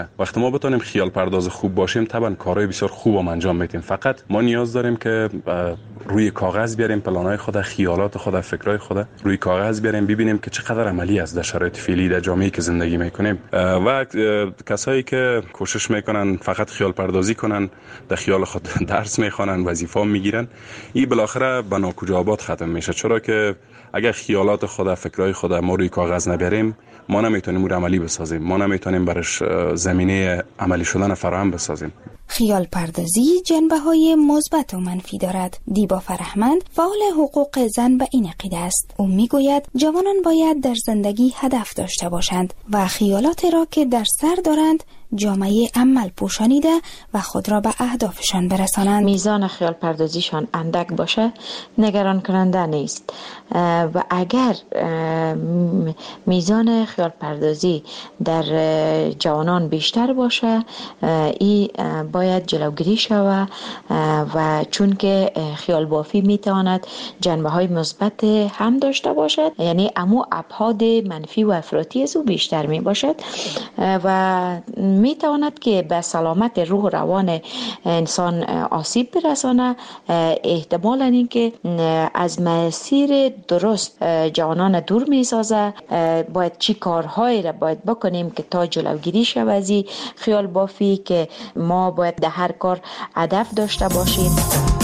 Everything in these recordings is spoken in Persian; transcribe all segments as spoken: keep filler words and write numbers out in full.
وقتی ما بتونیم خیال پرداز خوب باشیم طبعا کارهای بسیار خوب هم انجام میدیم. فقط ما نیاز داریم که روی کاغذ بیاریم پلانهای خود، خیالات خود، فکرای خود روی کاغذ بیاریم، ببینیم که چقدر عملی است در شرایط فعلی در جامعه‌ای که زندگی میکنیم. و کسایی که کوشش میکنن فقط خیال پردازی کنن، در خیال خود درس میخوانن، وظیفه میگیرن، این بالاخره به ناکجا آباد ختم میشه. چرا که اگر خیالات خود، فکرای خود ما روی کاغذ نبریم، ما نمیتونیم اون عملی بسازیم، ما نمیتونیم برش زمینه عملی شدن فراهم بسازیم. خیال پردازی جنبه‌های مثبت و منفی دارد. دیبا فرهمند فعال حقوق زن به این عقیده است. او میگوید جوانان باید در زندگی هدف داشته باشند و خیالات را که در سر دارند جامعه عمل پوشانیده و خود را به اهدافشان برسانند. میزان خیال پردازیشان اندک باشه نگران کننده نیست و اگر میزان خیال پردازی در جوانان بیشتر باشه این باید جلوگیری شود و چون که خیال بافی میتواند جنبه های مثبت هم داشته باشد، یعنی امو ابعاد منفی و افراطی از او بیشتر می باشد و می تواند که به سلامت روح و روان انسان آسیب برسانه. احتمالاً این که از مسیر درست جوانان دور می سازه. باید چی کارهایی را باید بکنیم که تا جلوگیری شود از خیال بافی، که ما باید در هر کار هدف داشته باشیم.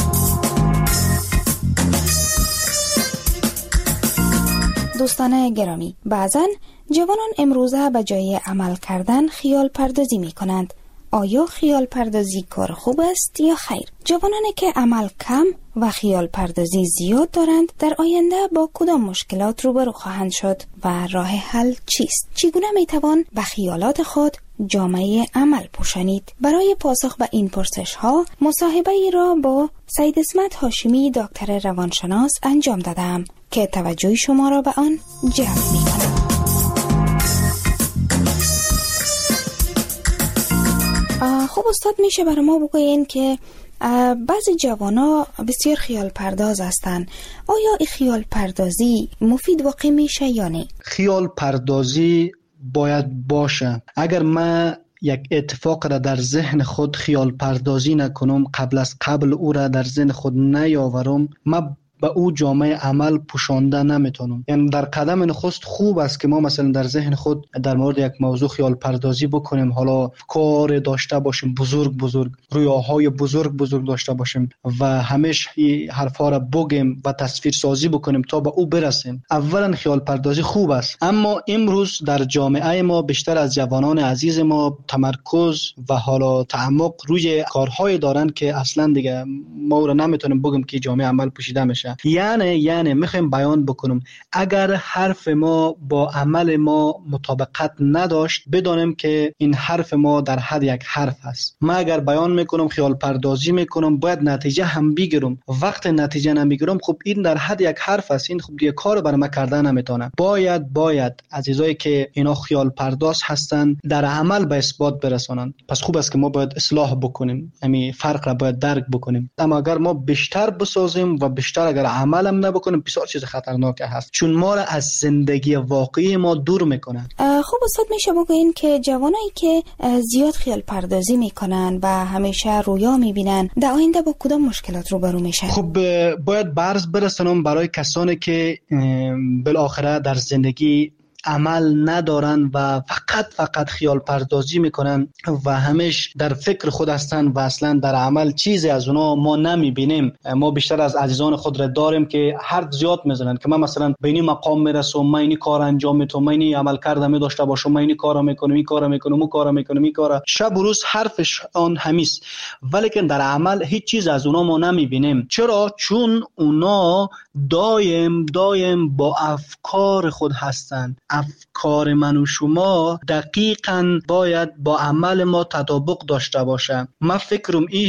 دوستان گرامی، بعضن جوانان امروزه به جای عمل کردن خیال پردازی می کنند. آیا خیال پردازی کار خوب است یا خیر؟ جوانانی که عمل کم و خیال پردازی زیاد دارند در آینده با کدام مشکلات روبرو خواهند شد و راه حل چیست؟ چگونه می توان به خیالات خود جامعه عمل پوشانید؟ برای پاسخ به این پرسش ها مصاحبه ای را با سید اسمت هاشمی دکتر روانشناس انجام دادم که توجه شما را به آن جلب می کنم. خب استاد، میشه برای ما بگوین که بعضی جوانا بسیار خیال پرداز هستند. آیا این خیال پردازی مفید واقع میشه یا نه؟ خیال پردازی باید باشه. اگر من یک اتفاق را در ذهن خود خیال پردازی نکنم، قبل از قبل او را در ذهن خود نیاورم، من به او جامعه عمل پوشانده نمیتونم. یعنی در قدم نخست خوب است که ما مثلا در ذهن خود در مورد یک موضوع خیال پردازی بکنیم، حالا کار داشته باشیم بزرگ بزرگ، رویاهای بزرگ بزرگ داشته باشیم و همیشه این حرفا را بگیم و تصویر سازی بکنیم تا به او برسیم. اولا خیال پردازی خوب است، اما امروز در جامعه ما بیشتر از جوانان عزیز ما تمرکز و حالا تعمق روی کارهای دارن که اصلا دیگه ما را نمیتونیم بگیم که جامعه عمل پوشیده میشه. یعنی یعنی میخوایم بیان بکنم اگر حرف ما با عمل ما مطابقت نداشت، بدانیم که این حرف ما در حد یک حرف است. من اگر بیان میکنم خیال پردازی میکنم، باید نتیجه هم بگیرم. وقت نتیجه نمیگیرم، خب این در حد یک حرف است، این خب دیگه کار برای من کردن نمیتونه. باید باید عزیزایی که اینا خیال پرداز هستن در عمل به اثبات برسانن. پس خوب است که ما باید اصلاح بکنیم، یعنی فرق را باید درک بکنیم. اما اگر ما بیشتر بسازیم و بیشتر اگر عملم نبکنیم، بسیار چیز خطرناک هست، چون ما را از زندگی واقعی ما دور میکنه. خب استاد، میشه بگوین که جوانایی که زیاد خیال پردازی میکنن و همیشه رویا میبینن در آینده با کدام مشکلات روبرو میشن؟ خب باید برز برسونم برای کسانی که بالاخره در زندگی عمل ندارن و فقط فقط خیال پردازی میکنن و همیش در فکر خود هستن و اصلا در عمل چیزی از اونا ما نمیبینیم. ما بیشتر از عزیزان خود را داریم که حرف زیاد میزنن که من مثلا به این مقام میرسم، من این کار انجام میدم، من این عمل کردم میداشته باشم، من این کارا میکنم، این کارا میکنم، اون کارا میکنم، این کارا، شب و روز حرفش آن همیست، ولی که در عمل هیچ چیز از اونا ما نمیبینیم. چرا؟ چون اونا دایم دایم با افکار خود هستن. افکار من و شما دقیقاً باید با عمل ما تطابق داشته باشه. من فکرم ایست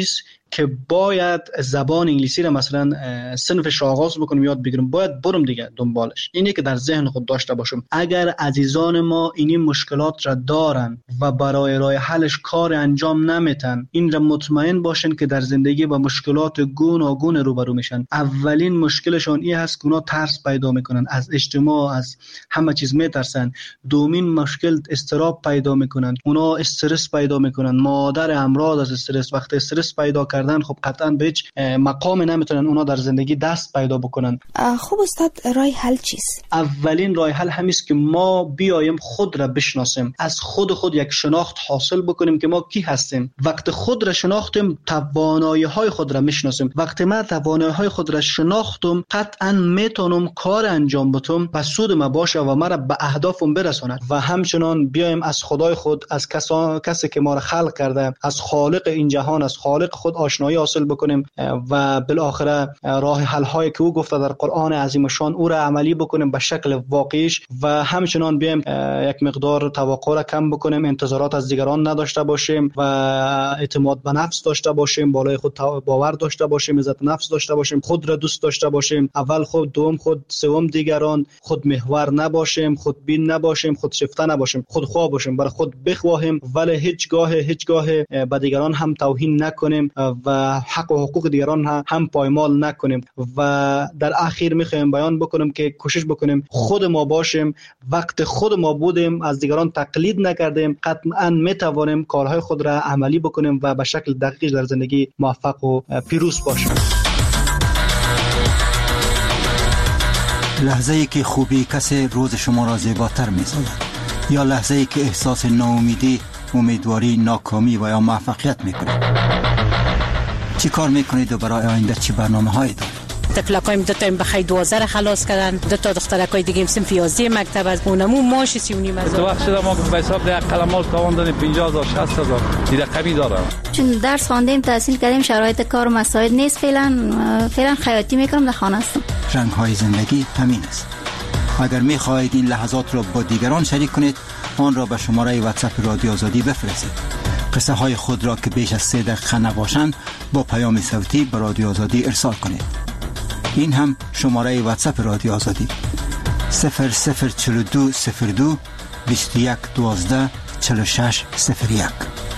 که باید زبان انگلیسی را مثلا صنفش را آغاز بکنم یاد بگیرم، باید برم دیگه دنبالش. اینه که در ذهن خود داشته باشم اگر عزیزان ما این مشکلات را دارن و برای راه حلش کار انجام نمیتن، این را مطمئن باشن که در زندگی با مشکلات گوناگون روبرو میشن. اولین مشکلشون این هست که اونا ترس پیدا میکنن از اجتماع، از همه چیز میترسن. دومین مشکل استراب پیدا میکنن، اونا استرس پیدا میکنن، مادر امراض از استرس. وقتی استرس پیدا کردن خب قطعا به هیچ مقام نمیتونن اونا در زندگی دست پیدا بکنن. خب استاد راه حل چیست؟ اولین راه حل همیست که ما بیایم خود را بشناسیم، از خود خود یک شناخت حاصل بکنیم که ما کی هستیم. وقتی خود را شناختیم توانایی های خود را میشناسیم. وقتی من توانایی های خود را شناختم قطعا میتونم کار انجام بدم و سود ما باشه و مرا به اهدافم برساند. و همچنان بیایم از خدای خود، از کسان کسی که ما را خلق کرده، از خالق این جهان، از خالق خود آشنایی حاصل بکنیم و بالاخره راه حل هایی که او گفته در قرآن عظیم شان او را عملی بکنیم به شکل واقعیش. و همچنان بیایم یک مقدار توقع را کم بکنیم، انتظارات از دیگران نداشته باشیم و اعتماد به نفس داشته باشیم، بالای خود باور داشته باشیم، عزت نفس داشته باشیم، خود را دوست داشته باشیم، اول خود، دوم خود، سوم دیگران، خود محور نباشیم، خود بین نباشیم، خود شفته نباشیم، خود خواه باشیم، برای خود بخواهیم ولی هیچگاه هیچگاه به دیگران هم توهین نکنیم و حق و حقوق دیگران هم پایمال نکنیم. و در اخیر میخوایم بیان بکنم که کوشش بکنیم خود ما باشیم. وقت خود ما بودیم، از دیگران تقلید نکردیم، قطعا میتوانیم کارهای خود را عملی بکنیم و به شکل دقیق در زندگی موفق و پیروز باشیم. لحظه ای که خوبی کسی روز شما را زیباتر می‌سازد یا لحظه ای که احساس ناامیدی، امیدواری، ناکامی و یا موفقیت میکنید؟ چی کار میکنید و برای آینده چی برنامه هایی دارید؟ تفلقایم دو تا بخیر دوازده خلاص کردن، دو تا دخترکای دیگه صنف یازده مکتب از اونمو ماش سی و نیم هزار. تو وقت شده ما به حساب ده قلمال تاوان دادیم پنجاه هزار شصت هزار دیگه قبی دارم. چون درس خواندیم، تحصیل کردیم، شرایط کار مساعد نیست. فعلا فعلا خیاطی میکنم، در خانه هستم. رنگ های زندگی همین است. اگر میخواهید این لحظات را با دیگران شریک کنید، آن را به شماره واتساپ رادیو آزادی بفرستید. قصه های خود را که بیش از سه دقیقه نباشند با پیام صوتی به رادیو آزادی ارسال کنید. این هم شماره واتساپ رادیو آزادی صفر صفر چهل و دو صفر دو بیست و یک دوازده چهل و شش صفر یک.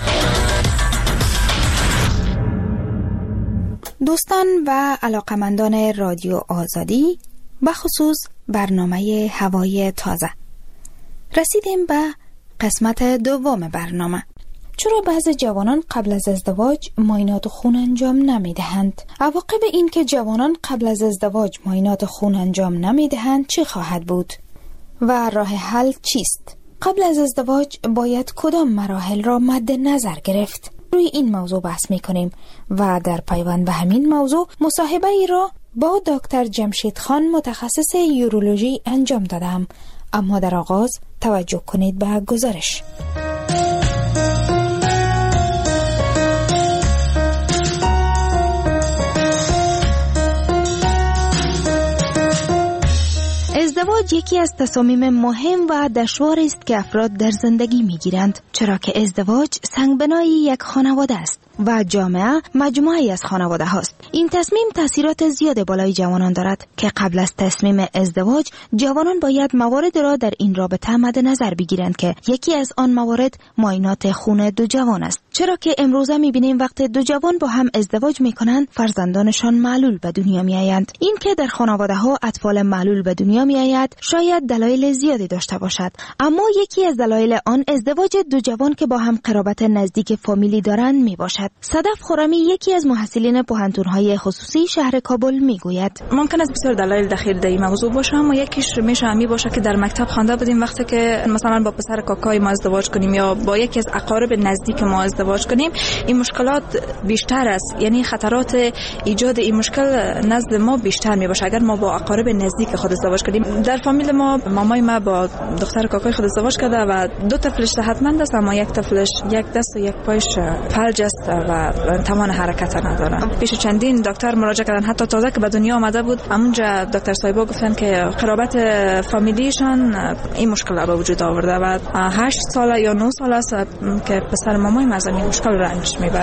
دوستان و علاقمندان رادیو آزادی، بخصوص برنامه هوای تازه، رسیدیم به قسمت دوم برنامه. چرا بعضی جوانان قبل از ازدواج معاینات خون انجام نمی دهند؟ عواقب این که جوانان قبل از ازدواج معاینات خون انجام نمی دهند چه خواهد بود؟ و راه حل چیست؟ قبل از ازدواج باید کدام مراحل را مد نظر گرفت؟ روی این موضوع بحث می کنیم و در پیوند به همین موضوع مصاحبه ای را با دکتر جمشید خان متخصص یورولوژی انجام دادم. اما در آغاز توجه کنید به گزارش. ازدواج یکی از تصامیم مهم و دشوار است که افراد در زندگی میگیرند، چرا که ازدواج سنگبنای یک خانواده است و جامعه مجموعه‌ای از خانواده هاست. این تصمیم تاثیرات زیاد بالای جوانان دارد که قبل از تصمیم ازدواج جوانان باید موارد را در این رابطه مد نظر بگیرند که یکی از آن موارد معاینات خون دو جوان است، چرا که امروزه می‌بینیم وقتی دو جوان با هم ازدواج می‌کنند فرزندانشان معلول به دنیا می‌آیند. این که در خانواده‌ها اطفال معلول به دنیا می‌آید شاید دلایل زیادی داشته باشد، اما یکی از دلایل آن ازدواج دو جوان که با هم قرابت نزدیک فامیلی دارند میباشد. صدف خرمی یکی از محصلین پوهنتون‌های خصوصی شهر کابل میگوید ممکن است بسیار دلایل دخیل در این موضوع باشه، اما یکیش میشه همی باشه که در مکتب خوانده بودیم وقتی که مثلا با پسر کاکای ما ازدواج کنیم یا با یکی از اقارب نزدیک ما ازدواج کنیم، این مشکلات بیشتر است، یعنی خطرات ایجاد این مشکل نزد ما بیشتر میباشه اگر ما با اقارب نزدیک خود ازدواج کنیم. در فامیل ما مامای ما با دختر کاکای خود ازدواج کرده و دو طفلش صحتمند است، اما یک طفلش یک دست و یک پایش فلج است و توان حرکت نداره. پیش چندین دکتر مراجعه کردن، حتی تازه که به دنیا آمده بود همونجا دکتر صاحبا گفتن که قرابت فامیلیشان این مشکل را به وجود آورده و هشت ساله یا نه ساله است که پسر مامای ما از این مشکل رنج میبره.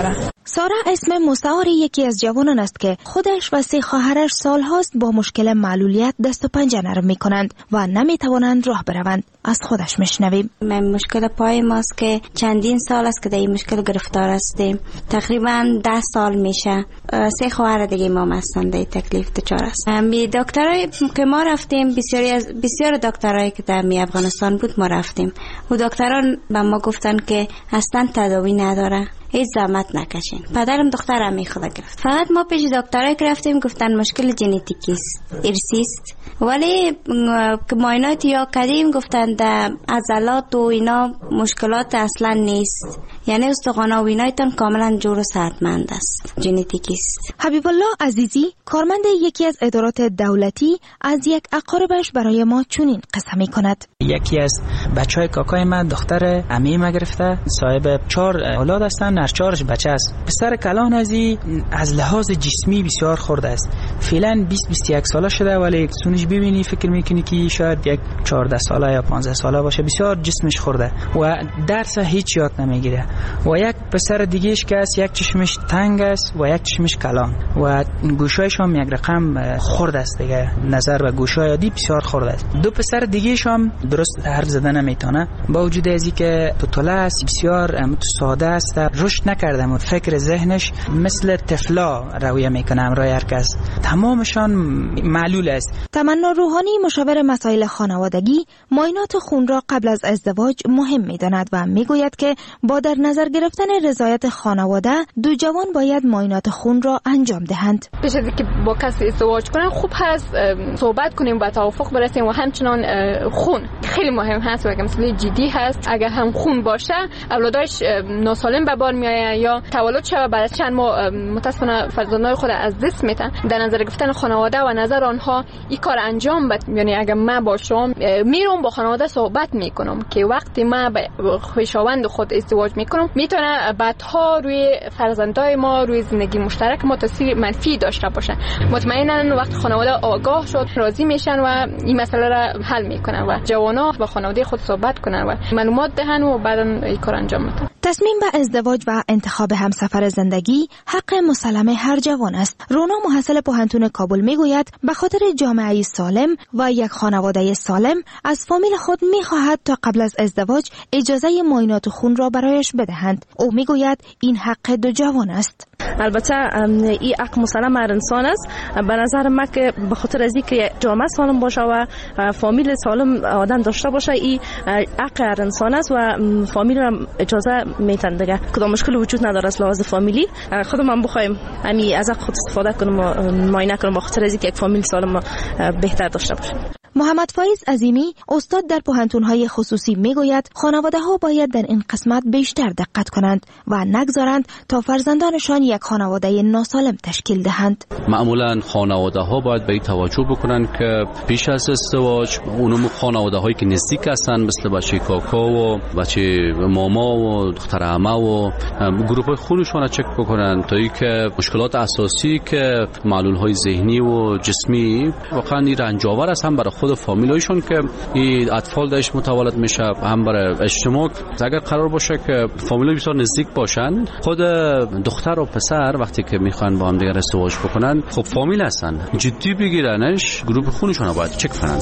سارا اسم مستعار یکی از جوانان است که خودش و سه خواهرش سالهاست با مشکل معلولیت دست و پنجه نرم می کنند و نمی توانند راه بروند. از خودش میشنویم. من مشکل پای ماست که چندین سال است که در این مشکل گرفتار هستیم. تقریبا ده سال میشه. سه خواهر دیگه ما هستند در تکلیف دچار است. می دکترای که ما رفتیم، بسیاری از بسیار دکترایی که در می افغانستان بود ما رفتیم. و دکتران به ما گفتن که اصلا تداوی نداره. هیچ زحمت نکشین. پدرم دخترم می خدا گرفت. فقط ما پیش دکترای که رفتیم گفتن مشکل ژنتیکی است، ارثی است. ولی که معاینات یا کردیم گفتن در عضلات و اینا مشکلات اصلا نیست. یعنی استخوان و اینایتون کاملا جور و صحتمند است. ژنتیکی است. حبیب الله عزیزی کارمند یکی از ادارات دولتی از یک اقاربش برای ما چنین قصه می کند. یکی از بچهای کاکای من دختر عمه ما گرفته، صاحب چهار اولاد هستن، هر چهارش بچه است. پسر کلان ازی از لحاظ جسمی بسیار خورده است. فعلا بیست بیست و یک ساله شده ولی سونش ببینی فکر میکنی که شاید یک چهارده ساله یا پانزده ساله باشه. بسیار جسمش خورده و درس هیچ یاد نمیگیره. و یک پسر دیگهش که است یک چشمش تنگ است و یک چشمش کلان و گوشایش هم یک رقم خورده است دیگه. نظر به گوشای عادی بسیار خورده است. دو پسر دیگهش هم درست حرف زدن نمیتونه با وجود ازی که پتوله است، بسیار ساده است، رشد نکرده و فکر ذهنش مثل طفلا رویه میکنه همراه هر کس. تمامشان معلول است. تمنا روحانی مشاور مسائل خانوادگی معاینات خون را قبل از ازدواج مهم میداند و میگوید که با در نظر گرفتن رضایت خانواده دو جوان باید معاینات خون را انجام دهند. پیش از اینکه با کسی ازدواج کنن خوب هست صحبت کنیم و توافق برسیم و همچنان خون خیلی مهم هست و مسئله جدی هست. اگر هم خون باشه اولادش ناسالم به بار میآید یا تولد شود بعد چند ماه متاسفانه فرزندان خود از دست میدن. در نظر گرفتن خانواده و نظر آنها این کار انجام بد. یعنی اگر من باشم میرم با خانواده صحبت میکنم که وقتی من به خویشاوند خود ازدواج میکنم میتونه بعدها روی فرزندای ما روی زندگی مشترک ما تاثیر منفی داشته باشه. مطمئنا وقتی خانواده آگاه شد راضی میشن و این مسئله را حل میکنن و جوانا با خانواده خود صحبت کنن و معلومات دهن و بعدا این کار انجام میدن. تصمیم به ازدواج و انتخاب همسفر زندگی حق مسلم هر جوان است. رونا محصل پوهنتون کابل میگوید به خاطر جامعه سالم و یک خانواده سالم از فامیل خود میخواهد تا قبل از ازدواج اجازه معاینات خون را برایش بدهند. او میگوید این حق دو جوان است. البته این حق مسلم هر انسان است. به نظر من که به خاطر از اینکه جامعه سالم باشه و فامیل سالم آدم داشته باشه این حق هر انسان است و فامیل را اجازه میتن دیگه. کدام مشکل وجود نداره از لحاظ فامیلی. خودم بخوایم همین از خود استفاده کنم و معاینه کنم به خاطر از اینکه یک فامیل سالم بهتر داشته باشه. محمد فایز عظیمی استاد در پوهنتون‌های خصوصی میگوید خانواده‌ها باید در این قسمت بیشتر دقت کنند و نگذارند تا فرزندانشان یک خانواده ناسالم تشکیل دهند. معمولا خانواده‌ها باید به این توجه بکنند که پیش از ازدواج اونم خانواده‌هایی که نزدیک هستند مثل بچه کاکا و بچه ماما و دختر عمه و گروه‌های خونشون را چک بکنند تا اینکه مشکلات اساسی که معلول‌های ذهنی و جسمی واقعا این رنجاور است هم برای خود فامیلایشون که این اطفال درش متولد میشه هم برای اجتماع. اگر قرار باشه که فامیلای بسیار نزدیک باشن خود دختر و پسر وقتی که میخوان با هم دیگر ازدواج بکنن خب فامیل هستن جدی بگیرنش گروه خونشون رو باید چک کنن.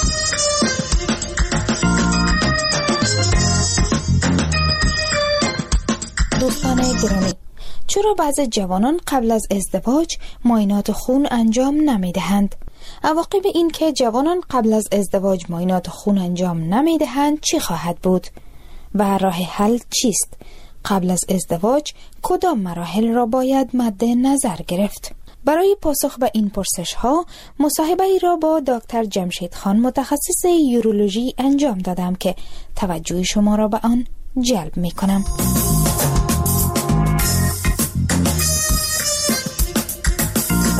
دوستان گرامی چرا بعضی جوانان قبل از ازدواج معاینات خون انجام نمیدهند؟ عواقب این که جوانان قبل از ازدواج معاینات خون انجام نمیدهند چی خواهد بود؟ و راه حل چیست؟ قبل از ازدواج کدام مراحل را باید مد نظر گرفت؟ برای پاسخ به این پرسش ها مصاحبه ای را با دکتر جمشید خان متخصص یورولوژی انجام دادم که توجه شما را به آن جلب می کنم. خب میشه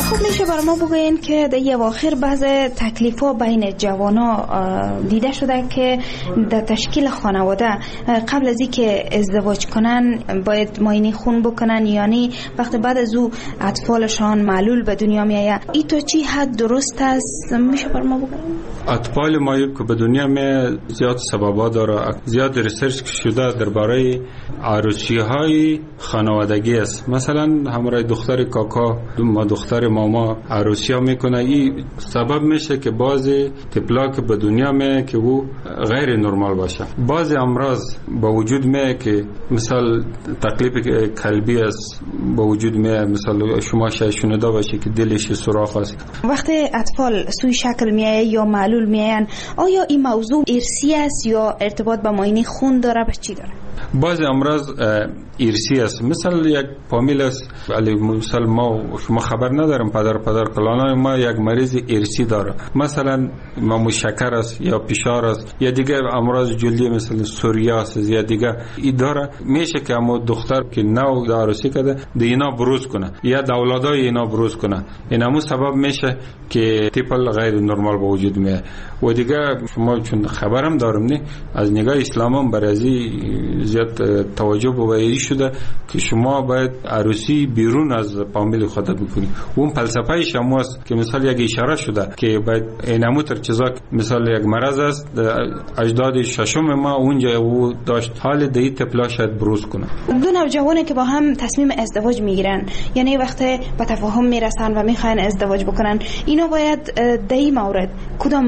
برای ما بگوین که در اواخر بعض تکلیف ها بین جوانا دیده شده که در تشکیل خانواده قبل از اینکه ازدواج کنن باید معاینه خون بکنن، یعنی وقتی بعد از او اطفالشان معلول به دنیا میآید. این تا چی حد درست است؟ میشه برای ما بگوین؟ اطفال معیوب که به دنیا می زیاد سببا داره، زیاد ریسرچ شده درباره عروسی های خانوادگی است. مثلا همراه دختر کاکا ما دختر ماما عروسی ها میکنه، این سبب میشه که بعضی طفلا که به دنیا می که او غیر نرمال باشه. بعضی امراض با وجود می که مثال تکلیف قلبی است با وجود می، مثلا شما شاید شنیده باشه که دلش سوراخ است. وقتی اطفال سوی شکل میایه یا معلول میاین، آیا این موضوع ارثی است یا ارتباط با معاینه خون داره؟ به چی داره؟ بعضی امراض ارثی است، مثل یک فامیل است، ولی مثلا ما شما خبر نداریم پدر پدر کلانای ما یک مریض ارثی داره، مثلا ما شکر است یا فشار است یا دیگه امراض جلدی مثل سوریاس یا دیگه ای داره. میشه که اما دختر که نو عروسی کرده دینا بروز کنه یا اولادای اینا بروز کنه، این همون سبب میشه که طفل غیر نرمال به وجود میاد. و دیگه شما چون خبرم دارم نه از نگاه اسلام هم برای زیاد توجه به شده که شما باید عروسی بیرون از فامیل خود بکنید. اون فلسفه شما است که مثلا یک اشاره شده که باید اینمو تر چیزا مثلا یک مرض است اجداد ششم ما اونجا او داشت حال دی طفلا شاید بروز کنه. دو نوجوانی که با هم تصمیم ازدواج میگیرن، یعنی وقتی به تفاهم میرسن و میخواین ازدواج بکنن، اینا باید در این مورد کدام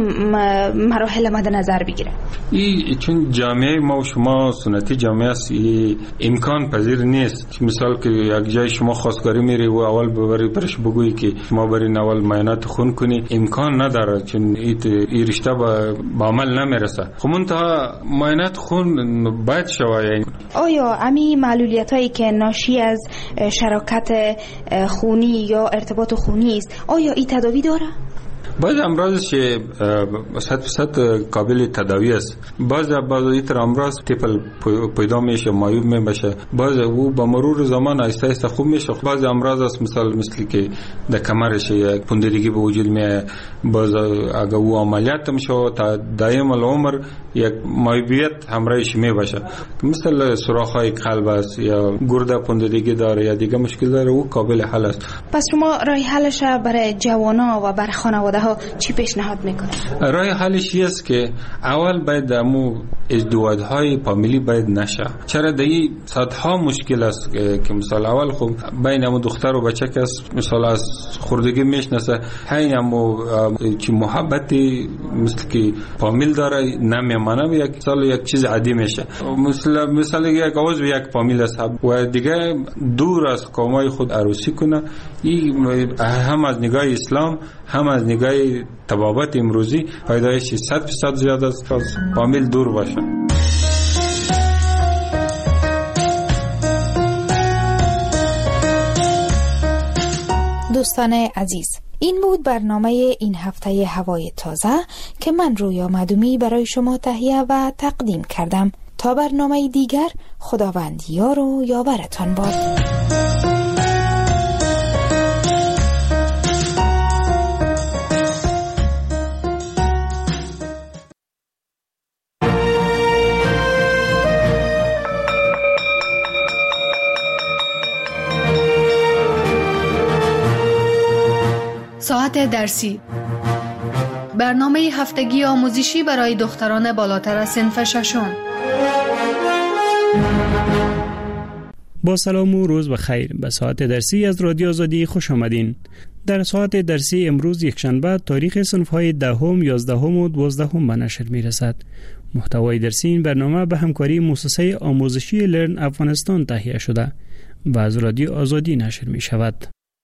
مراحل مد نظر بگیرن؟ این چون جامعه ما و شما سنتی جامعه است، امکان پذیر نیست. مثال که یک جای شما خواستگاری میری و اول ببری برش بگویی که شما برین اول معاینات خون کنی، امکان نداره چون این رشته با عمل نمیرسه. خب منتها معاینات خون باید شوه. یعنی آیا امی معلولیت هایی که ناشی از شراکت خونی یا ارتباط خونی است، آیا این تداوی داره؟ بعض امراض که صد درصد قابل تداوی است. بعض بعضی تر امراض طفل پیدا میشه معیوب میشه، بعض او با مرور زمان آهسته آهسته خوب میشه. بعض امراض است مثلا مثل که در کمرش یک پوندگی به وجود میاد، بعض اگه او عملیات میشه تا دائم العمر یک معیوبیت همراهش میباشه، مثل سوراخ‌های قلب است یا گرده پوندگی داره یا دیگه مشکل داره، او قابل حل است. پس شما راه حلش برای جوانا و برای خانواده ها چی پیشنهاد میکنه؟ راه حلش است که اول باید امو ازدواج‌های فامیلی باید نشه. چرا دایی صدها مشکل است که مثلا اول خب بین امو دختر و بچه که مثلا از خردگی میشناسه، همین امو که محبتی مثل که فامیل داره نمیمانه، یک سال یک چیز عادی میشه. مثلا مثلا یک عضو یک فامیل است و دیگه دور از قومای خود عروسی کنه، این هم از نگاه اسلام هم از نگاه طبابت امروزی پیدایش صد درصد زیاد است از فامیل دور باشه. دوستان عزیز، این بود برنامه این هفته هوای تازه که من رویا مدومی برای شما تهیه و تقدیم کردم. تا برنامه دیگر، خداوند یار و یاورتان باد. ساعت درسی، برنامه هفتگی آموزشی برای دختران بالاتر از صنف ششم. با سلام و روز بخیر. به ساعت درسی از رادیو آزادی خوش آمدین. در ساعت درسی امروز یکشنبه تاریخ صنف‌های دهم، یازدهم و دوازدهم به نشر می‌رسد. محتوای درسی این برنامه به همکاری مؤسسه آموزشی لرن افغانستان تهیه شده و از رادیو آزادی نشر می‌شود.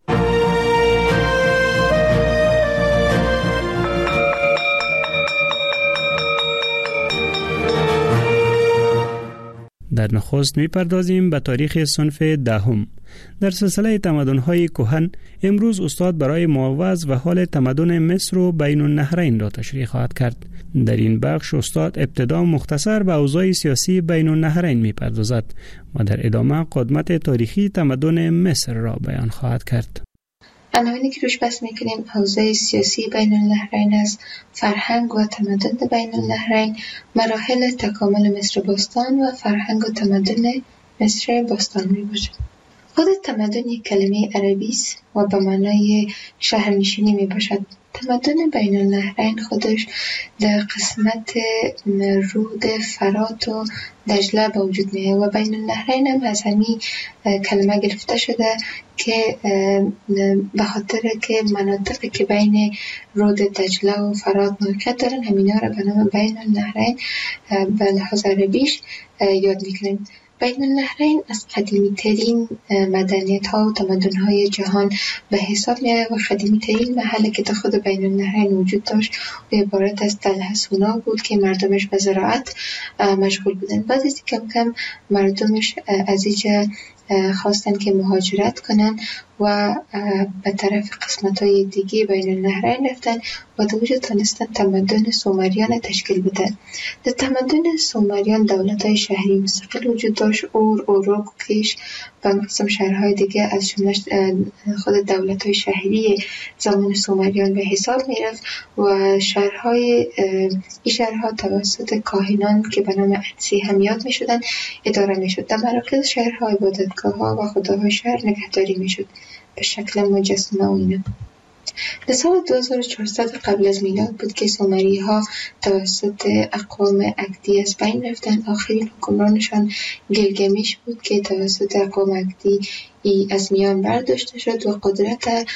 در نخست می‌پردازیم به تاریخ صنف دهم. در سلسله تمدن‌های کهن امروز استاد برای معوض و حال تمدن مصر و بین النهرین را تشریح خواهد کرد. در این بخش استاد ابتدا مختصر به اوضاع سیاسی بین النهرین می‌پردازد و در ادامه قدمت تاریخی تمدن مصر را بیان خواهد کرد. عناوینی که روش بحث میکنیم حوزه سیاسی بین النهرین است، فرهنگ و تمدن بین النهرین، مراحل تکامل مصر باستان و فرهنگ و تمدن مصر باستان می باشد. خود تمدن یک کلمه عربی است و به معنای شهرنشینی می باشد. تمدن بین النهرین خودش در قسمت رود فرات و دجله به وجود میه و بین النهرین هم از همین کلمه گرفته شده که به خاطر که مناطقی که بین رود دجله و فرات موقعیت دارن همینا را به نام بین النهرین به لحاظ عربیش یاد میکنن. بین النهرین از قدیمی ترین مدنیت ها و تمدن های جهان به حساب میاد و قدیمی ترین محلی که تا خود بین النهرین وجود داشت و عبارت از تل حسونا بود که مردمش به زراعت مشغول بودن. بعد از کم کم مردمش از اینجا خواستن که مهاجرت کنن و به طرف قسمت های دیگه بین النهرین رفتن و در وجود تانستن تمدن سومریان تشکیل بدن. در تمدن سومریان دولت های شهری مستقل وجود داشت، اور، اوروک، کیش و قسم شهرهای دیگه از جمله خود دولت های شهری زمان سومریان به حساب می رفت و شهرهای این شهرها توسط کاهنان که به نام اتسی هم یاد می شدن اداره می شد. در مراکز شهرها عبادتگاه ها و خداهای شهر نگهداری می شد به شکل مجسمه و اینا. در سال دو هزار و چهارصد قبل از میلاد بود که سومری ها توسط اقوام اکدی از بین رفتن. آخرین حکمرانشان گیلگمش بود که توسط اقوام اکدی ای از میان برداشته شد و قدرت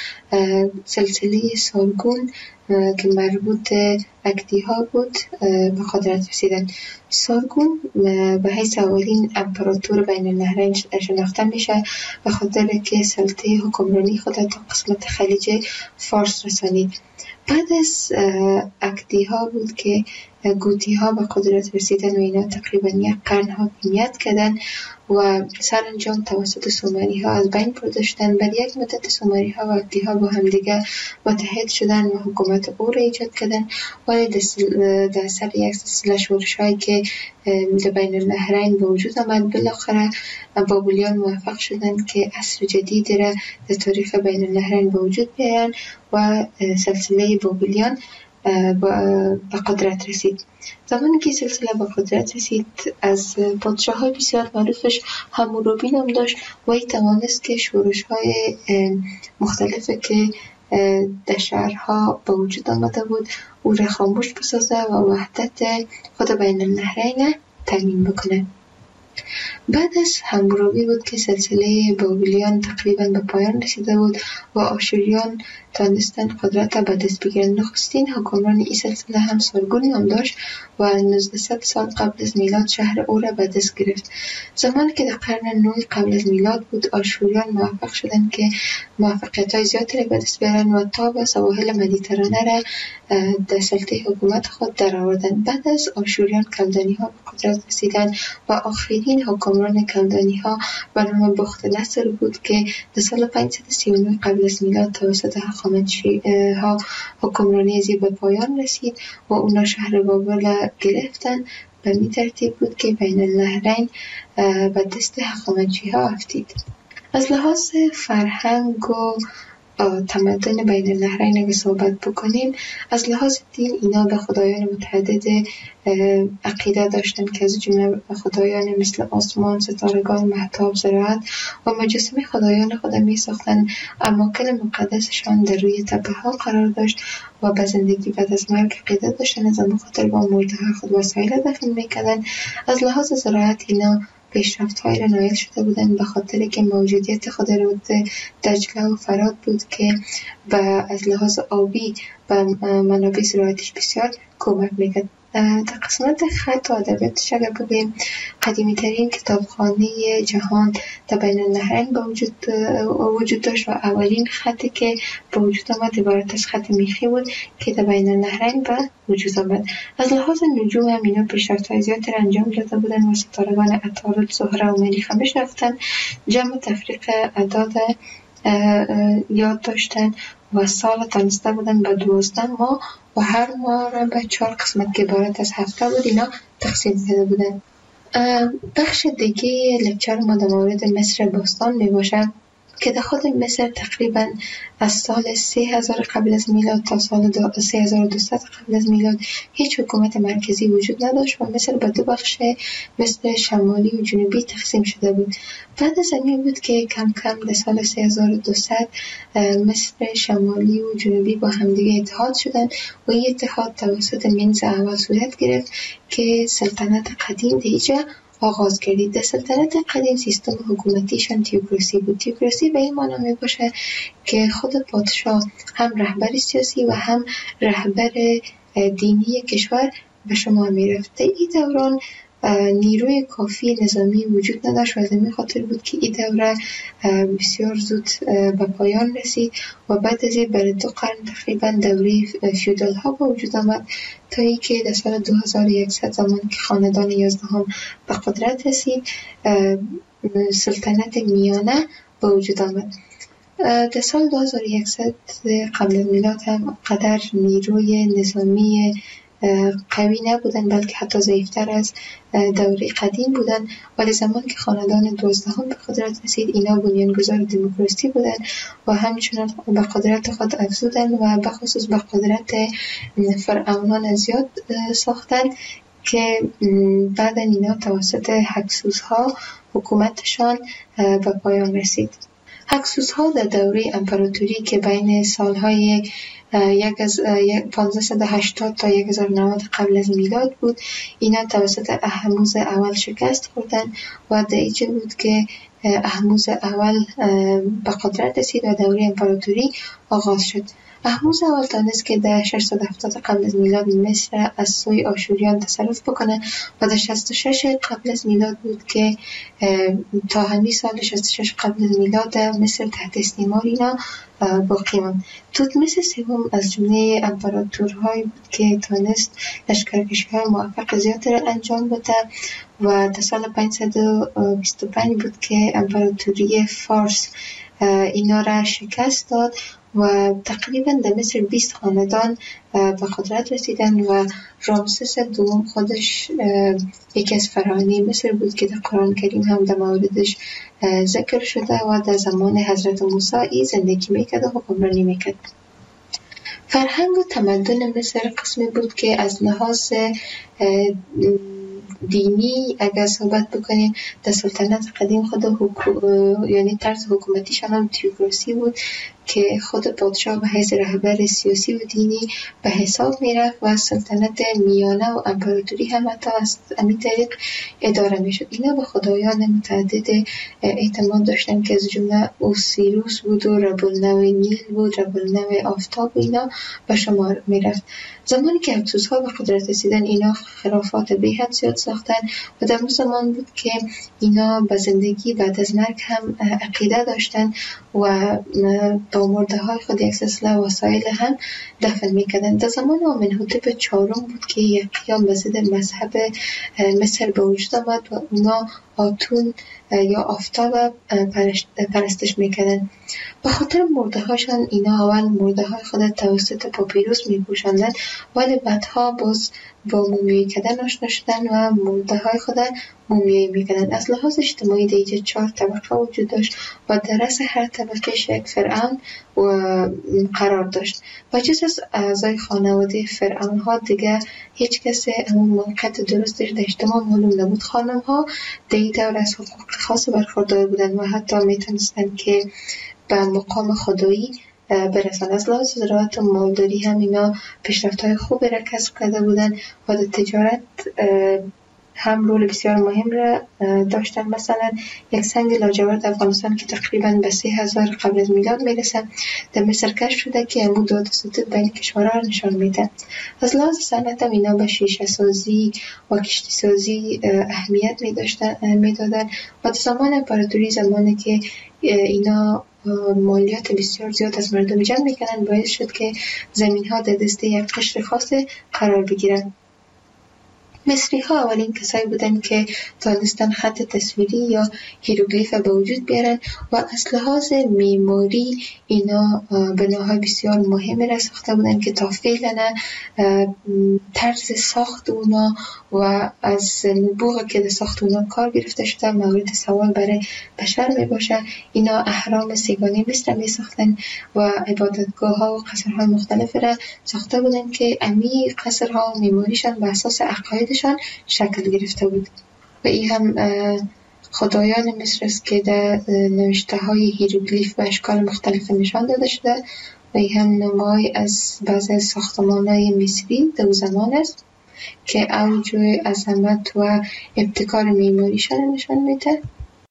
سلسله سارگون که مربوط اکدی ها بود به قدرت رسیدن. سارگون به حیث اولین امپراتور بین النهرین شناخته میشه به خاطر که سلطه حکمرانی خود تا قسمت خلیج فارس رسانید. بعد از اکدی ها بود که گوتی ها به قدرت رسیدن و اینا تقریبا یک قرن حاکمیت کردن و سرانجام توسط سومری ها از بین برده شدن. بعد یک مدت سومری ها و اکدی ها با هم دیگه متحد شدن و حکومت او را ایجاد کردن، ولی در اثر یک سلسله شورش هایی که در بین النهرین به وجود آمد بالاخره بابلیان موفق شدن که عصر جدیدی را در تاریخ بین النهرین به وجود بیارن و سلسله بابلیان به قدرت رسید. زمانی که سلسله به قدرت رسید از پادشاه های بسیار معروفش حمورابی نام داشت و ای توانست که شورش های مختلفه که در شهرها به وجود آمده بود او را خاموش بسازه و وحدت خود بین النهرین تامین بکنه. بعد از حمورابی بود که سلسله بابلیان تقریبا به پایان رسیده بود و آشوریان تانستن قدرت به دست بگیرن. نخستین حکمران این سلسله هم سارگون نام داشت و نوزده سال قبل از میلاد شهر او را به دست گرفت. زمانی که در قرن نه قبل از میلاد بود آشوریان موفق شدن که موفقیت های زیادی را به دست بیارن و تا به سواحل مدیترانه را در سلطه حکومت خود در آوردن. بعد از آشوریان کلدانی ها به قدرت رسیدن و آخرین حکمران کلدانی ها به نام بخت نصر بود که در سال پانصد و سی و نه قبل از میلاد توسط هخامنشی ها حکمرانی از به پایان رسید و اونا شهر بابل گرفتن. به می ترتیب بود که بین النهرین به دست هخامنشی ها افتید. از لحاظ فرهنگ و تمدن بین النهرین اگه صحبت بکنیم، از لحاظ دین اینا به خدایان متعدد عقیده داشتن که از جمله خدایان مثل آسمان، ستارگان، مهتاب، زراعت و مجسمه خدایان خود می ساختن. اماکن مقدسشان در روی تپه ها قرار داشت و به زندگی بعد از مرگ عقیده داشتن، از آن خاطر با مرده ها خود وسایل دفن میکردن. از لحاظ زراعت اینا پیشرفت های را نایل شده بودند به خاطر که موجودیت خود رود دجله و فرات بود که به از لحاظ آبی و منابع زراعتیش بسیار کمک میکرد. در قسمت خط و ادبیاتش اگر بگوییم، قدیمی ترین کتابخانه جهان در بین النهرین به وجود وجود داشت و اولین خطی که به وجود آمد عبارت از خط میخی بود که در بین النهرین به وجود آمد. از لحاظ نجوم هم اینا پیشرفت‌های زیادی را انجام داده بودن و ستارگان عطارد، زهره و مریخ هم رفتن. جمع تفریق اعداد یاد داشتن و سال تانسته بودن به دوازده ماه و هر ماه را به چهار قسمت که عبارت از هفته بود اینا تقسیم کرده بودن. بخش دیگه لکچر ما در مورد مصر باستان می باشه. که در خود مصر تقریبا از سال سه هزار قبل از میلاد تا سال سه هزار و دویست قبل از میلاد هیچ حکومت مرکزی وجود نداشت و مصر به دو بخش مثل شمالی و جنوبی تقسیم شده بود. بعد از این بود که کم کم در سال سه هزار و دویست مصر شمالی و جنوبی با همدیگه اتحاد شدن و این اتحاد توسط منز اول صورت گرفت که سلطنت قدیم دیجا آغاز کردید. در سلطنت قدیم سیستم حکومتیشان تیوکراسی بود. تیوکراسی به این معنی می باشه که خود پادشاه هم رهبر سیاسی و هم رهبر دینی کشور به شما می رفته. این دوران نیروی کافی نظامی وجود نداشت و از این خاطر بود که این دوره بسیار زود به پایان رسید و بعد از این برای دو قرن تقریبا دوره فیودال ها به وجود آمد تا ای که در سال دو هزار و صد زمان که خاندان یازدهم به قدرت رسید سلطنت میانه به وجود آمد. در سال دو هزار و صد قبل از میلاد هم قدر نیروی نظامی قوی نبودن بلکه حتی ضعیفتر از دوره قدیم بودن، ولی زمان که خاندان دوازدهم به قدرت رسید اینا بنیانگذار دموکراسی بودن و همچنان به قدرت خود افزودن و به خصوص به قدرت فرعونان زیاد ساختن که بعد اینا توسط هکسوس ها حکومتشان به پایان رسید. هکسوس ها در دوره امپراتوری که بین سالهای یک از پانصد و هشتاد تا هزار و نود قبل از میلاد بود، اینا توسط اهموز اول شکست خوردن و در اینجا بود که اهموز اول به قدرت رسید و دوره امپراتوری آغاز شد. اهموز اول تانست که در ششصد و هفتاد قبل از میلاد مصر از سوی آشوریان تصرف بکنه و در شصت و شش قبل از میلاد بود که تا همین سال شصت و شش قبل از میلاد مصر تحت استعمار اینا باقی ماند. توتمس سوم از جمله امپراتورهایی بود که تانست لشکرکشی‌های موفق زیادی را انجام بده و در سال پانصد و بیست و پنج بود که امپراتوری فارس اینا را شکست داد و تقریبا در مصر بیست خاندان به قدرت رسیدن و رامسس دوم خودش یکی از فراعنه مصر بود که در قرآن کریم هم در موردش ذکر شده و در زمان حضرت موسی ای زندگی میکرد و حکمرانی میکرد. فرهنگ و تمدن مصر قسمی بود که از لحاظ دینی اگر صحبت بکنیم در سلطنت قدیم خود حکو... یعنی طرز حکومتیشان هم تیوکراسی بود که خود پادشاه به حیث رهبر سیاسی و دینی به حساب میرفت و سلطنت میانه و امپراتوری هم حتی از همین طریق اداره میشد. اینا به خدایان متعدد اعتماد داشتن که از جمله اوسیروس بود و رب النوع نیل بود، رب النوع آفتاب و اینا به شمار میرفت. زمانی که هکسوس ها به قدرت رسیدن اینا خرافات به حد زیاد ساختن و در اون زمان بود که اینا به زندگی بعد از مرگ هم عقیده داشتن و با مرده های خود یک سلسله وسایل هم دفن میکردن. در زمان آمنحوتپ چهارم بود که یک قیام به ضد مذهب مصر به وجود آمد و اونا آتون یا آفتاب پرستش میکردن. به خاطر مرده هاشان اینا اول مرده های خود توسط پاپیروس میپوشاندن ولی بعدها باز با مومیایی کردن آشنا شدن و مرده های خود مومیایی میکردن. از لحاظ اجتماعی دیگه چهار طبقه وجود داشت و در رأس هر طبقه یک فرعون و قرار داشت و جز از اعضای خانواده فرعون ها دیگه هیچ کسی همون موقعیت درستش در اجتماع معلوم نبود. خانم ها دیگه دور از حقوق خاص برخوردار بودن و حتی میتونستن که به مقام خدایی برسن. از لحاظ زراعت و مالداری هم اینا پیشرفت‌های خوبی را کسب کرده بودن و در تجارت هم رول بسیار مهم را داشتن. مثلا یک سنگ لاجورد افغانستان که تقریبا به سه هزار قبل از میلاد میرسه در مصر کشف شده که امو داد ستود بین کشورها را نشان میده. از لحاظ صنعت هم اینا به شیشه سازی و کشتی سازی اهمیت میدادن و در زمان امپراتوری زمانی که اینا مالیات بسیار زیاد از مردم جمع میکنن باعث شد که زمین ها در دست یک قشر خاص قرار بگیرن. مصری ها اولین کسایی بودن که تانستن خط تصویری یا هیروگلیف به وجود بیارن و از لحاظ معماری اینا بناهای بسیار مهمی را ساخته بودن که تا فعلا طرز ساخت اونا و از نبوغ که در ساخت اونا کار گرفته شده مورد سوال برای بشر می باشه. اینا اهرام سیگانی مصر می ساختن و عبادتگاه ها و قصرهای مختلف را ساخته بودن که امی قصرها و معماریشان بر اساس عقایدشان شکل گرفته بود و این هم خدایان مصر است که در نوشته های هیروگلیف و اشکال مختلف نشان داده شده و این هم نمای از بعض از ساختمان های مصری در زمان است که اوج عظمت و ابتکار معماریشان نشان میده.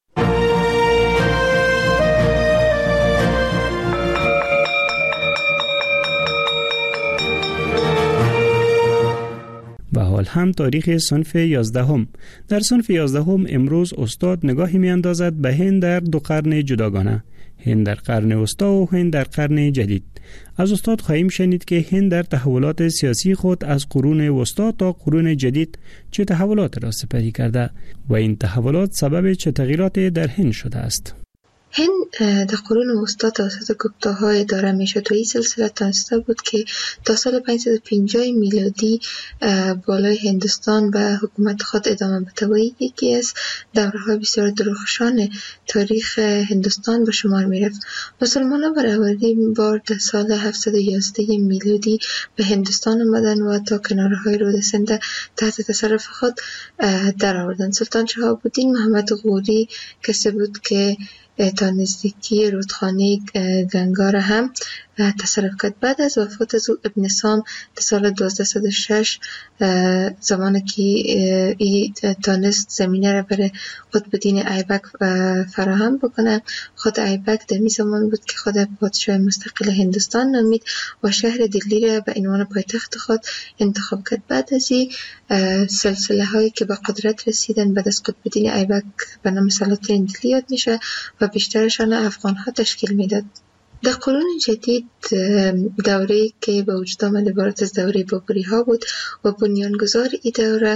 و حال هم تاریخ صنف یازدهم. در صنف یازدهم امروز استاد نگاهی می اندازد به هند در دو قرن جداگانه، هند در قرن وسطا و هند در قرن جدید. از استاد خواهیم شنید که هند در تحولات سیاسی خود از قرون وسطا تا قرون جدید چه تحولات را سپری کرده و این تحولات سبب چه تغییرات در هند شده است. هند در قرون وسطا توسط گپتاها اداره میشد و این سلسله تانسته بود که تا سال پانصد و پنجاه میلادی بالای هندوستان به حکومت خود ادامه بده و یکی از دوره‌های بسیار درخشان تاریخ هندوستان به شمار میرفت. مسلمانان برای اولین بار در سال هفتصد و یازده میلادی به هندوستان آمدن و تا کنارهای رود سند تحت تصرف خود در آوردند. سلطان شهاب الدین محمد غوری کسی بود که تا نزدیکی رودخانه گنگا را هم تصرف کرد. بعد از وفات از ابن سام در سال دوازده صد و شش زمانی که ای تانست زمینه را برای قطب الدین ایبک فراهم بکنه، خود ایبک در می زمان بود که خود پادشاه مستقل هندوستان نامید و شهر دلی را به عنوان پایتخت خود انتخاب کرد. بعد از این سلسله هایی که به قدرت رسیدن بعد از قطب الدین ایبک به نام سلاطین دلی یاد میشه و بیشترشان افغان ها تشکیل میداد. در قرون جدید دوره‌ای که به وجود آمد عبارت از دوره بابری ها بود و بنیانگذار این دوره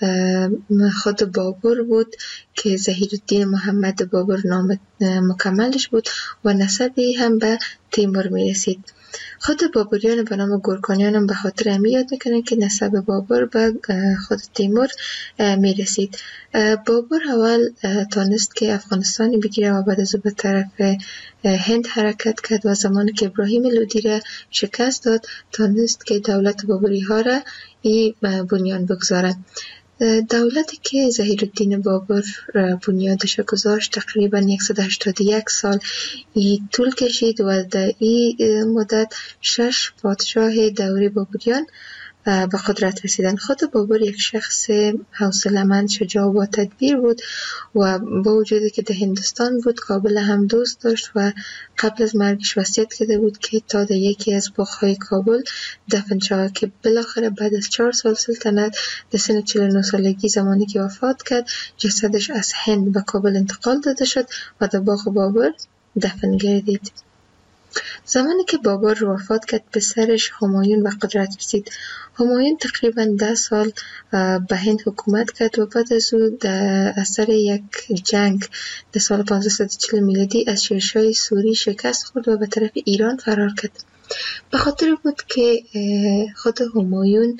خود بابر بود که ظهیرالدین محمد بابر نام مکملش بود و نسبی هم به تیمور می رسید. خود بابریان به نام گورکانیان هم به خاطر همی یاد میکنن که نسب بابر به خود تیمور می رسید. بابر اول تانست که افغانستانی بگیره و بعد از به طرف هند حرکت کرد و زمانی که ابراهیم لودی را شکست داد تانست که دولت بابری ها را ای بنیان بگذاره. دولتی که ظهیرالدین بابر بنیادش گذاشت تقریبا صد و هشتاد و یک سال ای طول کشید و در این مدت شش پادشاه دوره بابریان به قدرت رسیدن. خود بابر یک شخص حوصله‌مند، شجاع و با تدبیر بود و با وجودی که در هندوستان بود کابل هم دوست داشت و قبل از مرگش وصیت کرده بود که تا در یکی از باغ‌های کابل دفن شود که بالاخره بعد از چهار سال سلطنت در سن چهل و نه سالگی زمانی که وفات کرد جسدش از هند به کابل انتقال داده شد و در باغ بابر دفن گردید. زمانی که بابر وفات کرد پسرش همایون به قدرت رسید. همایون تقریبا ده سال به هند حکومت کرد و بعد از او در اثر یک جنگ در سال پانصد و چهل میلادی از شیرشاه سوری شکست خورد و به طرف ایران فرار کرد. به خاطر بود که خود همایون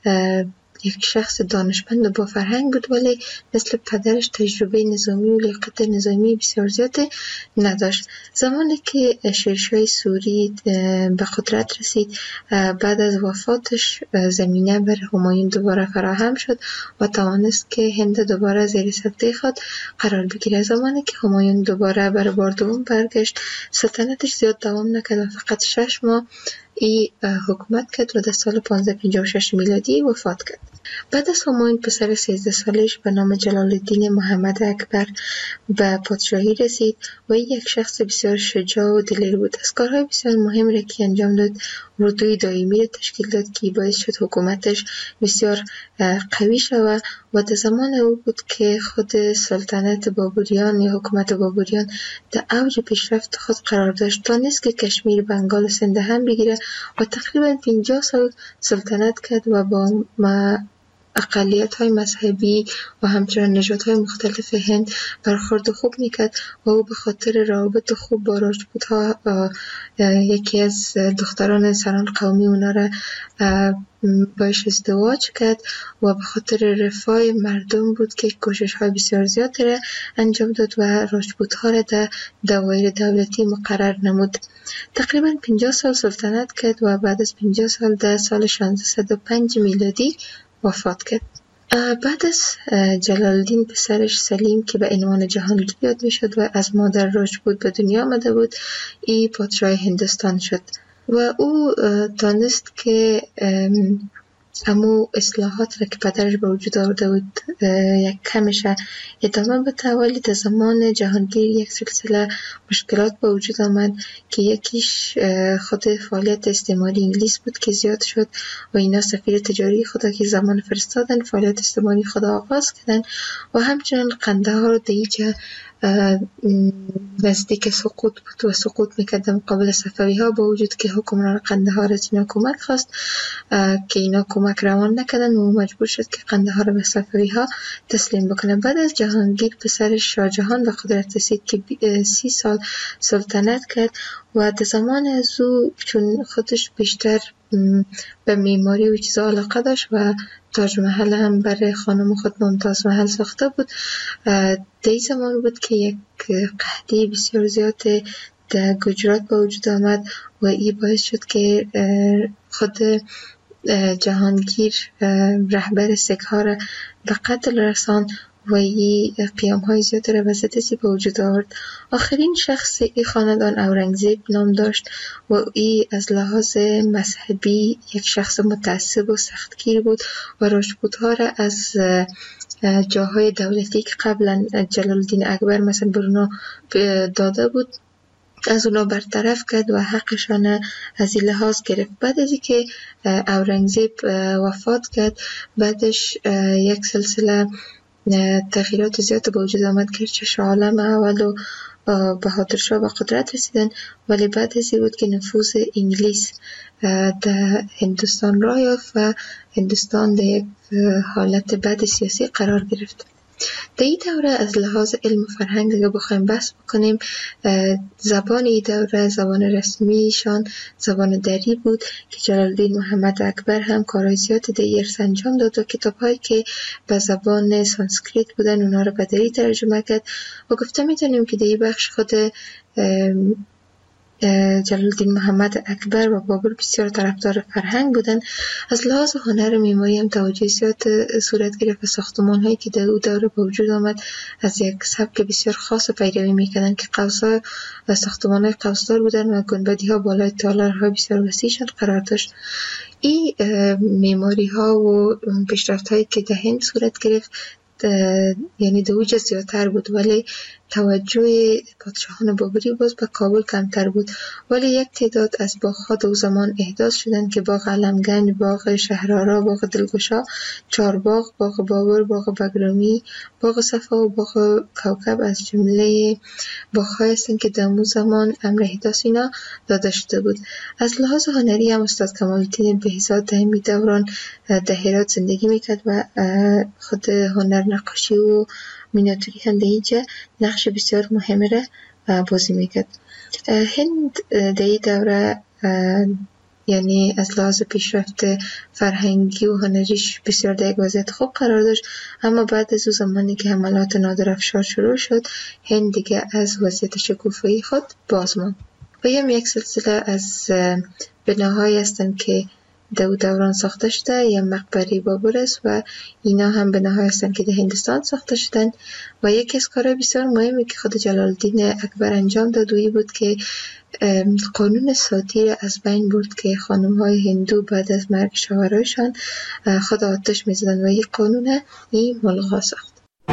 یک شخص دانشمند و با فرهنگ بود ولی مثل پدرش تجربه نظامی و لیاقت نظامی بسیار زیاد نداشت. زمانی که شیرشاه سوری به قدرت رسید بعد از وفاتش زمینه بر همایون دوباره فراهم شد و توانست که هند دوباره زیر سلطه خود قرار بگیره. زمانی که همایون دوباره بر بار دوم برگشت سلطنتش زیاد دوام نکرد و فقط شش ماه ای حکومت کرد و در سال پانصد و پنجاه و شش میلادی وفات کرد. بعد از همایون پسر سیزده سالش به نام جلال الدین محمد اکبر به پادشاهی رسید و این یک شخص بسیار شجاع و دلیر بود. از کارهای بسیار مهم را که انجام داد اردوی دائمی را تشکیل داد که باعث شد حکومتش بسیار قوی شود و در زمان او بود که خود سلطنت بابریان یا حکومت بابریان در اوج پیشرفت خود قرار داشت تا نیست که کشمیر، بنگال و سند هم بگیره و تقریبا پنجاه سال سلطنت کرد و با اقلیت های مذهبی و همچنین نژادهای مختلف هند برخورد خوب میکرد و او به خاطر روابط خوب با راجپوت ها یکی از دختران سران قومی اونا را باش ازدواج کرد و به خاطر رفاه مردم بود که کوشش های بسیار زیادی را انجام داد و راجپوت ها را در دوایر دولتی مقرر نمود. تقریبا پنجاه سال سلطنت کرد و بعد از پنجاه سال در سال شانزده و پنج میلادی وفات کرد. بعد از جلال الدین پسرش سلیم که به عنوان جهانگیر یاد می شد و از مادر راجپوت به دنیا آمده بود، ای پادشاه هندوستان شد و او دانست که امو اصلاحات را که پدرش به وجود آورده بود یک کمش ادامه بده، ولی در زمان جهانگیر یک سلسله مشکلات به وجود آمد که یکیش خود فعالیت استعماری انگلیس بود که زیاد شد و اینا سفیر تجاری خدا که زمان فرستادن فعالیت استعماری خدا آغاز کردن و همچنان قندهار رو دیجا نزدیک سقوط بود و سقوط میکرد مقابل صفوی ها، با وجود که حکمران قندهار از اینا کمک خواست که اینا کمک روان نکردن و مجبور شد که قندهار رو به صفوی ها تسلیم بکنه. بعد از جهانگیر پسرش شاه جهان به قدرت رسید که سی سال سلطنت کرد و در زمان از او چون خودش بیشتر به معماری و چیزا علاقه داشت و تاج محل هم برای خانم خود ممتاز محل ساخته بود، در زمان بود که یک قحطی بسیار زیاد در گجرات به وجود آمد و این باعث شد که خود جهانگیر رهبر سیک ها را به قتل رساند و ای قیام های زیاد را وزدسی به وجود آورد. آخرین شخص ای خاندان اورنگزیب نام داشت و ای از لحاظ مذهبی یک شخص متعصب و سختگیر بود و راجپوت ها را از جاهای دولتی که قبلا جلال الدین اکبر مثلا برونو داده بود از اونا برطرف کرد و حقشان از این لحاظ گرفت. بعد از اینکه اورنگزیب وفات کرد، بعدش یک سلسله تغییرات زیاد به وجود آمد که شاه عالم اول و بهادر شاه به قدرت رسیدن، ولی بعد از این بود که نفوذ انگلیس در هندوستان راه یافت و هندوستان در یک حالت بد سیاسی قرار گرفت. در این دوره از لحاظ علم و فرهنگ اگه بخوایم بحث بکنیم، زبان این دوره زبان رسمیشان زبان دری بود که جلال الدین محمد اکبر هم کارهای زیادی در ارث انجام داد و کتاب‌هایی که به زبان سانسکریت بودن اونا رو به دری ترجمه کرد و گفته میتونیم که در این بخش خود جلال الدین محمد اکبر و بابر بسیار طرفدار فرهنگ بودن. از لحاظ هنر و معماری هم توجه زیاد صورت گرفت و ساختمان هایی که در او دوره به وجود آمد از یک سبک بسیار خاص پیروی میکردن که قوس‌ها و ساختمان های قوسدار بودن و گنبدی ها بالای تالارهای بسیار وسیعشان قرار داشت. این معماری ها و پیشرفت هایی که در هند صورت گرفت یعنی در اوج زیادتر بود، ولی توجه پادشاهان بابری باز به کابل کمتر بود. ولی یک تعداد از باغ‌ها در زمان احداث شدند که باغ علمگنج، باغ شهرآرا، باغ دلگشا، چارباغ، باغ بابر، باغ بگرامی، باغ صفا و باغ کوکب از جمله باغ‌هایی هستند که در اون زمان امر احداث اینا داده شده بود. از لحاظ هنری هم استاد کمال الدین بهزاد در این دوران در هرات زندگی میکرد و خود هنر نقاشی و مینیاتوری هم در اینجا نقش بسیار مهمه را بازی میکرد. هند در این دوره یعنی از لحاظ پیشرفت فرهنگی و هنریش بسیار در یک وضعیت خوب قرار داشت، اما بعد از او زمانی که حملات نادرافشار شروع شد، هند دیگه از وضعیت شکوفایی خود باز ماند. و هم یک سلسله از بناهایی هستند که در دوران ساخته شده، یا مقبره بابر است و اینا هم بناهایی هستند که در هندوستان ساخته شدند. و یکی از کارهای بسیار مهمی که خود جلال الدین اکبر انجام داد و بود که قانون ساتی از بین برد که خانم‌های هندو بعد از مرگ شوهرایشان خود آتش می‌زدند و یک قانون این ملغا ساخت.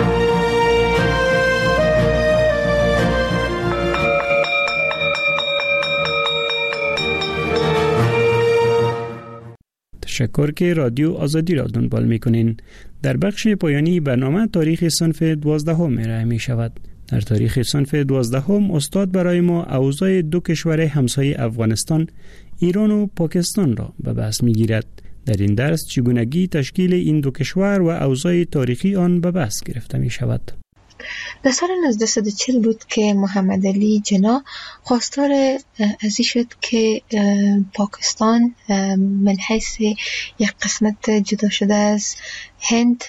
تشکر که رادیو آزادی را دنبال می‌کنین. در بخش پایانی برنامه تاریخ صنف دوازدهم ارائه می‌شود. در تاریخ صنف دوازدهم استاد برای ما اوضاع دو کشور همسایه افغانستان، ایران و پاکستان را به بحث می‌گیرد. در این درس چگونگی تشکیل این دو کشور و اوضاع تاریخی آن به بحث گرفته می شود. در سال نوزده صد و چهل بود که محمد علی جناح خواستار از این شد که پاکستان من حیث یک قسمت جدا شده از هند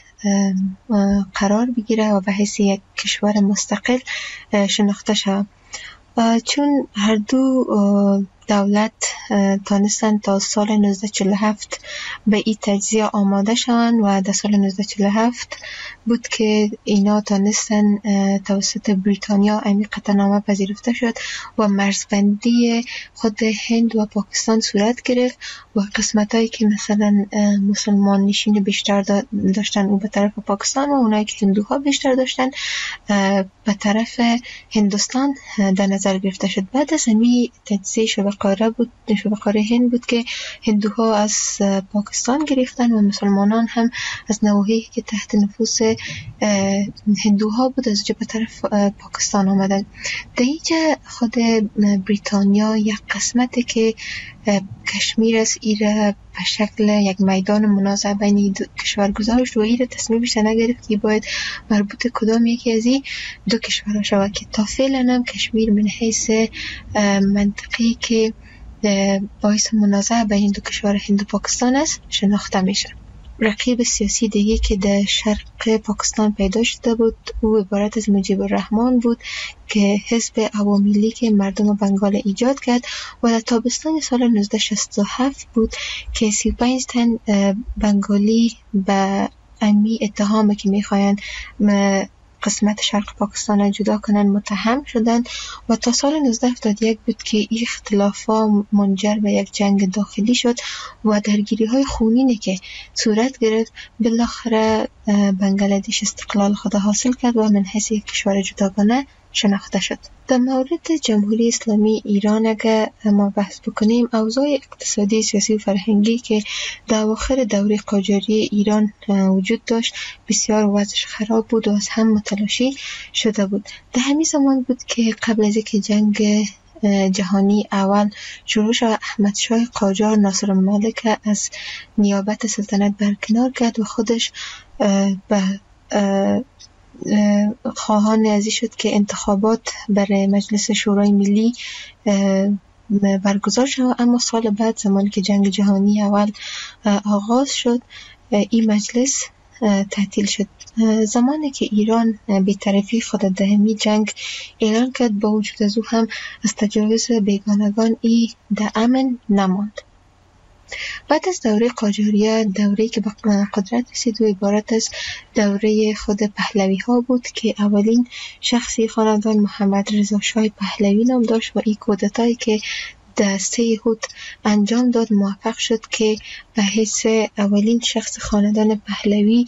قرار بگیره و به حیث یک کشور مستقل شناخته شود. چون هر دو دولت تانستن تا سال نوزده چهل و هفت به این تجزیه آماده شوند و در سال نوزده چهل و هفت بود که اینا تانستن توسط بریتانیا این قطعنامه پذیرفته شد و مرزبندی خود هند و پاکستان صورت گرفت و قسمت هایی که مثلا مسلمان نشین بیشتر داشتن او به طرف پاکستان و اونایی که هندوها بیشتر داشتن به طرف هندوستان در نظر گرفته شد. بعد از همین تجزیه شبه‌قاره بود شبه‌قاره هند بود که هندوها از پاکستان گرفتن و مسلمانان هم از نواحی که تحت نفوذ هندوها بود از جبه طرف پاکستان آمدن. در اینجا خود بریتانیا یک قسمتی که کشمیر است ایره به شکل یک میدان منازعه بین دو کشور گذاشت و ایره تصمیمش نگرفت که باید مربوط کدام یکی از این دو کشورها شود که تا فعلا هم کشمیر من حیث منطقی که باعث منازعه بین دو کشور هند و پاکستان است شناخته میشه. رقیب سیاسی دیگه که در شرق پاکستان پیدا شده بود او عبارت از مجیب الرحمن بود که حزب عوامی لیگ مردم بنگال ایجاد کرد و در تابستان سال نوزده شصت و هفت بود که سی و پنج تن بنگالی به امی اتهام که میخواین قسمت شرق پاکستان را جدا کنن متهم شدن و تا سال نوزده هفتاد و یک بود که این اختلافات منجر به یک جنگ داخلی شد و درگیری های خونینی که صورت گرفت بالاخره بنگلادش استقلال خود حاصل کرد و من حیث یک کشور جداگانه شناخته شد. در مورد جمهوری اسلامی ایران اگه ما بحث بکنیم اوضاع اقتصادی، سیاسی و فرهنگی که در اواخر دوره قاجاری ایران وجود داشت بسیار وضعش خراب بود و از هم متلاشی شده بود. در همین زمان بود که قبل از اینکه جنگ جهانی اول شروع شد احمد شاه قاجار ناصر الملک از نیابت سلطنت برکنار کرد و خودش به خواهان ازی شد که انتخابات برای مجلس شورای ملی برگزار شد. اما سال بعد زمانی که جنگ جهانی اول آغاز شد این مجلس تعطیل شد. زمانی که ایران بی‌طرفی خود در همین جنگ اعلان کرد با وجود از او هم از تجاوز بیگانگان ای در امن نماند. بعد از دوره قاجاریه دوره‌ای که به قدرت رسید و عبارت از دوره خود پهلوی ها بود که اولین شخصی خاندان محمد رضا شاه پهلوی نام داشت و این کودتایی که در سه هوت انجام داد موفق شد که به حیث اولین شخص خاندان پهلوی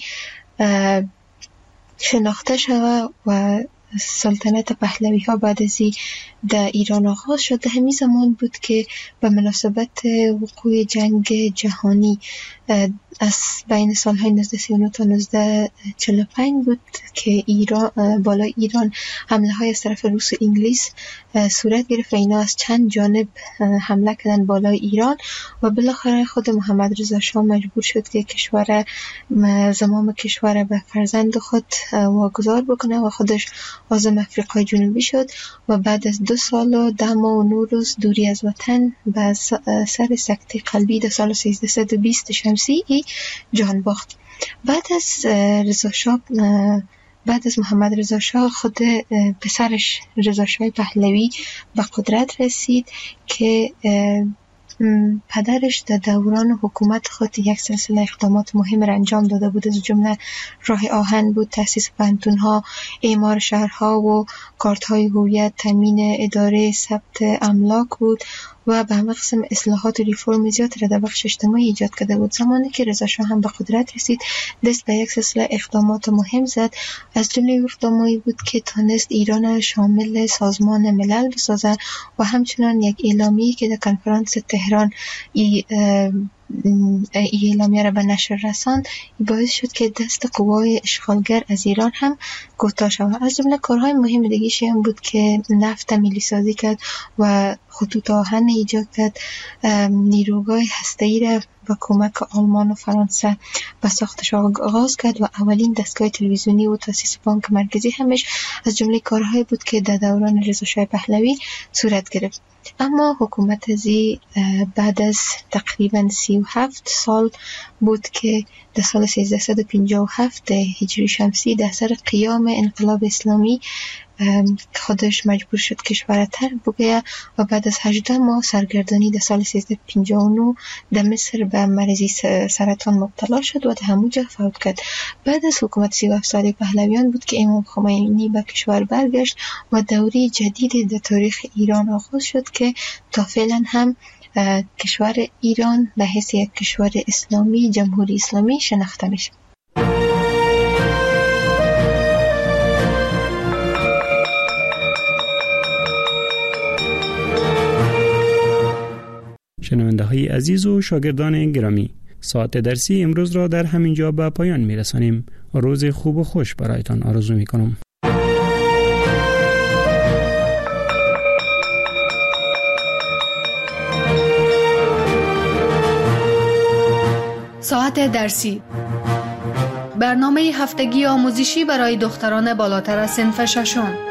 شناخته شود و سلطنت پهلوی ها بعد از در ایران آغاز شد. در همین زمان بود که به مناسبت وقوع جنگ جهانی از بین سالهای نوزده سی و نه تا نوزده چهل و پنج بود که ایران بالای ایران حمله های از طرف روس و انگلیس صورت گرفت و اینا از چند جانب حمله کردن بالای ایران و بالاخره خود محمد رضا شاه مجبور شد که کشور زمام کشور به فرزند خود واگذار بکنه و خودش عازم افریقای جنوبی شد و بعد از دو سال و ده ماه و نه روز دوری از وطن به سر سکته قلبی در سال سیزده و بیست شمسی جان باخت. بعد از رضا شاه بعد از محمد رضا شاه خود پسرش رضا شاه پهلوی به قدرت رسید که پدرش در دوران حکومت خود یک سلسله اقدامات مهم را انجام داده بود. از جمله راه آهن بود، تأسیس پانتون‌ها، اعمار شهرها و کارت‌های هویت، تامین اداره ثبت املاک بود و به همه قسم اصلاحات و ریفرم زیاد را در بخش اجتماعی ایجاد کرده بود. زمانی که رضا شاه هم به قدرت رسید دست به یک سلسله اقدامات مهم زد. از جمله اقداماتی بود که تانست ایران شامل سازمان ملل بسازد و همچنان یک اعلامیه که در کنفرانس تهران ای ای اعلامیه را به نشر رساند باعث شد که دست قوای اشغالگر از ایران هم کوتاه شود. از جمله کارهای مهم دیگه‌ش هم بود که نفت ملی سازی کرد و خطوط آهن ایجاد کرد، نیروگاه هسته‌ای را با کمک آلمان و فرانسه به ساختش آغاز کرد و اولین دستگاه تلویزیونی و تأسیس بانک مرکزی همش از جمله کارهایی بود که در دوران رضا شاه پهلوی صورت گرفت. اما حکومت زی بعد از تقریبا سی و هفت سال بود که در سال سیزده و پنجاه و هفت هجری شمسی در سر قیام انقلاب اسلامی خودش مجبور شد کشور ترک بگیره و بعد از هجده ماه سرگردانی در سال سیزده و پنجاه و نه در مصر به مرض سرطان مبتلا شد و در همونجا فوت کرد. بعد از حکومت سی و هفت ساله پهلویان بود که امام خمینی به کشور برگشت و دوره جدید در تاریخ ایران آغاز شد که تا فعلا هم کشور ایران به حیث یک کشور اسلامی جمهوری اسلامی شناخته میشه. شنونده های عزیز و شاگردان گرامی، ساعت درسی امروز را در همین جا به پایان می رسانیم. روز خوب و خوش برایتان آرزو می کنم. ساعت درسی، برنامه هفتگی آموزشی برای دختران بالاتر از صنف ششم.